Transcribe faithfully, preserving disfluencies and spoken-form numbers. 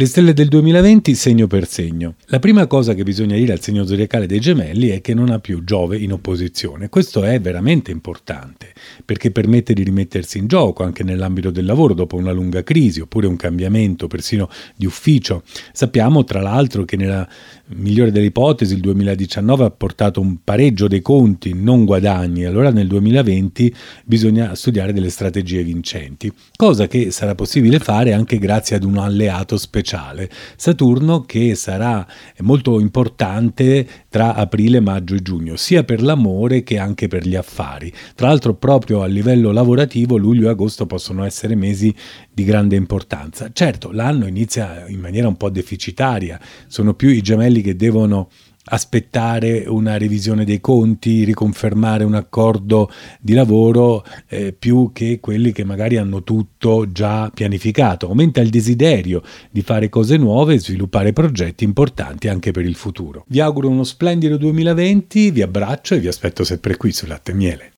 Le stelle del duemilaventi segno per segno. La prima cosa che bisogna dire al segno zodiacale dei Gemelli è che non ha più Giove in opposizione. Questo è veramente importante perché permette di rimettersi in gioco anche nell'ambito del lavoro dopo una lunga crisi oppure un cambiamento persino di ufficio. Sappiamo tra l'altro che nella migliore delle ipotesi il duemiladiciannove ha portato un pareggio dei conti, non guadagni. Allora nel duemilaventi bisogna studiare delle strategie vincenti, cosa che sarà possibile fare anche grazie ad un alleato speciale. Saturno, che sarà molto importante tra aprile, maggio e giugno, sia per l'amore che anche per gli affari. Tra l'altro proprio a livello lavorativo luglio e agosto possono essere mesi di grande importanza. Certo, l'anno inizia in maniera un po' deficitaria, sono più i Gemelli che devono aspettare una revisione dei conti, riconfermare un accordo di lavoro, eh, più che quelli che magari hanno tutto già pianificato. Aumenta il desiderio di fare cose nuove e sviluppare progetti importanti anche per il futuro. Vi auguro uno splendido duemilaventi, vi abbraccio e vi aspetto sempre qui su Latte e Miele.